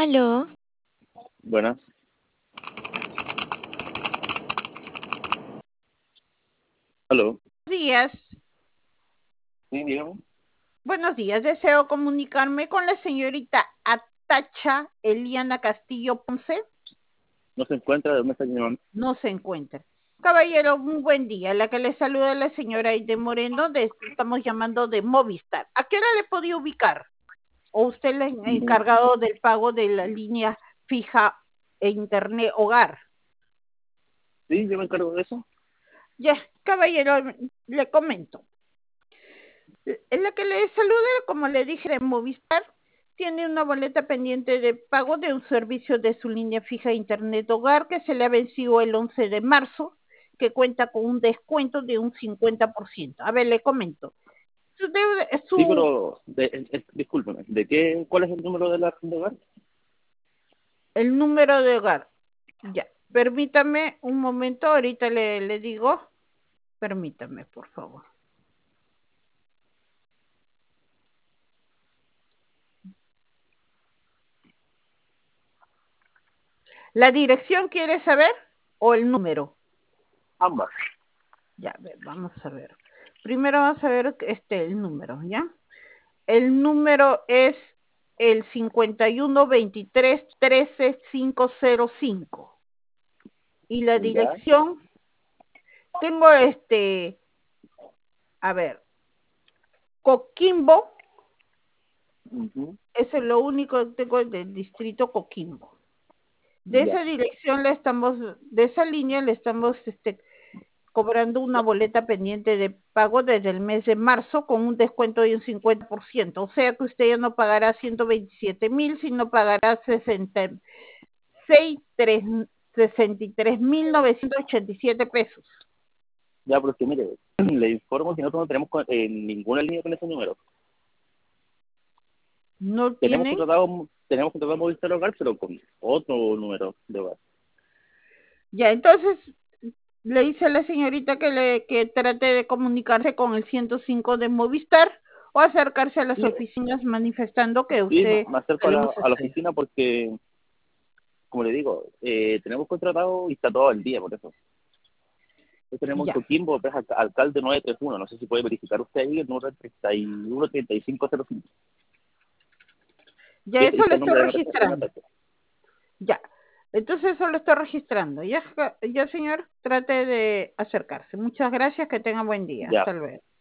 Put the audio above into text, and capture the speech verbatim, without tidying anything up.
Aló, Buenas. Aló. Días. Sí, dígame. Buenos días. Deseo comunicarme con la señorita Atacha Eliana Castillo Ponce. No se encuentra, ¿de dónde está llamando? No se encuentra. Caballero, un buen día. La que le saluda la señora Aide Moreno. De, estamos llamando de Movistar. ¿A qué hora le podía ubicar? ¿O usted es el Mm, encargado del pago de la línea fija e internet hogar? Sí, yo me encargo de eso. Ya, caballero, le comento. En la que le saluda, como le dije, de Movistar, tiene una boleta pendiente de pago de un servicio de su línea fija de internet hogar que se le ha vencido el once de marzo, que cuenta con un descuento de un cincuenta por ciento. A ver, le comento. Su, deuda- Sí, su pero, de, eh, eh, discúlpeme, ¿de qué, cuál es el número de la de hogar? el número de hogar. Ya, permítame un momento, ahorita le, le digo. Permítame, por favor. ¿La dirección quiere saber o el número? Ambas. Ya, a ver, vamos a ver. Primero vamos a ver este, el número, ¿ya? El número es el cincuenta y uno veintitrés trece quinientos cinco. Y la Ya. dirección, tengo este, a ver, Coquimbo, Ujú. eso es lo único que tengo del distrito Coquimbo. De Ya. esa dirección le estamos, de esa línea le estamos este, cobrando una boleta pendiente de pago desde el mes de marzo con un descuento de un cincuenta por ciento. O sea que usted ya no pagará ciento veintisiete mil, sino pagará sesenta y tres mil novecientos ochenta y siete pesos. Ya, pero es que mire, le informo que nosotros no tenemos con- eh, ninguna línea con ese número. ¿No Tenemos tienen? contratado, tenemos contratado Movistar Hogar, pero con otro número de hogar. Ya, entonces le dice a la señorita que, le, que trate de comunicarse con el ciento cinco de Movistar o acercarse a las Sí, oficinas manifestando que sí, me usted me acerco a la, tenemos a la este. oficina porque, como le digo, eh, tenemos contratado y está todo al día, por eso. Nosotros tenemos Ya, Coquimbo, pues, alca- alcalde nueve tres uno. No sé si puede verificar usted ahí el número treinta y uno treinta y cinco cero cinco. ya Y eso lo dice el estoy nombre de la persona. registrando. Ya, entonces eso lo estoy registrando. Ya, ya señor, trate de acercarse. Muchas gracias, que tenga buen día. Ya. Hasta luego.